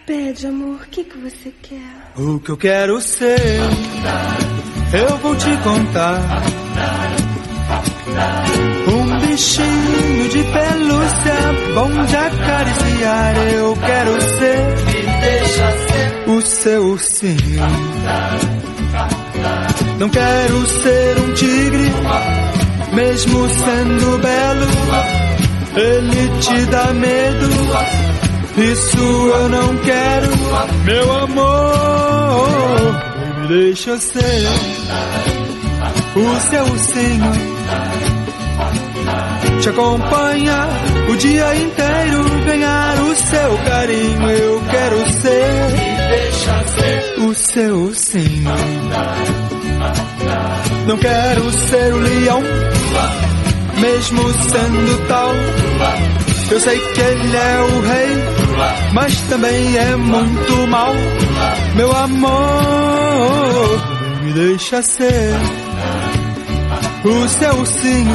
Pede, amor, o que você quer? O que eu quero ser, eu vou te contar. Um bichinho de pelúcia, bom de acariciar. Eu quero ser, me deixa ser o seu ursinho. Não quero ser um tigre, mesmo sendo belo. Ele te dá medo, isso eu não quero, meu amor. Me deixa ser o seu ursinho, te acompanha o dia inteiro, ganhar o seu carinho. Eu quero ser, me deixa ser o seu ursinho. Não quero ser o leão, mesmo sendo tal. Eu sei que ele é o rei, mas também é muito mal. Meu amor, me deixa ser o seu ursinho,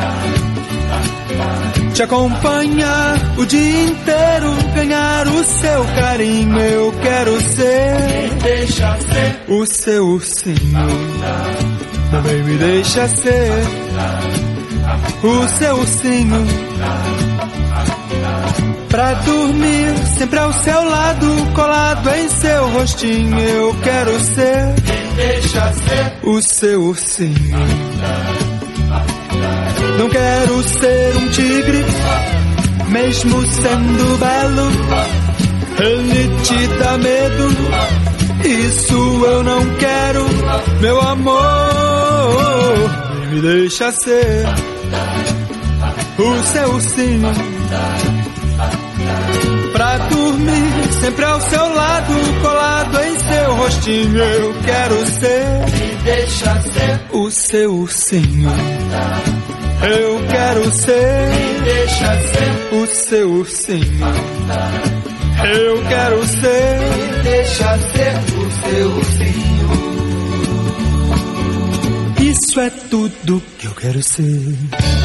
te acompanhar o dia inteiro, ganhar o seu carinho. Eu quero ser, me deixa ser o seu ursinho. Também me deixa ser o seu ursinho. Pra dormir sempre ao seu lado, colado em seu rostinho. Eu quero ser, me deixa ser o seu ursinho. Não quero ser um tigre, mesmo sendo belo. Ele te dá medo, isso eu não quero, meu amor. Me deixa ser o seu ursinho. Pra dormir sempre ao seu lado, colado em seu rostinho. Eu quero ser, me deixa ser o seu ursinho. Eu quero ser, me deixa ser o seu ursinho. Eu quero ser, me deixa ser o seu ursinho. Isso é tudo que eu quero ser.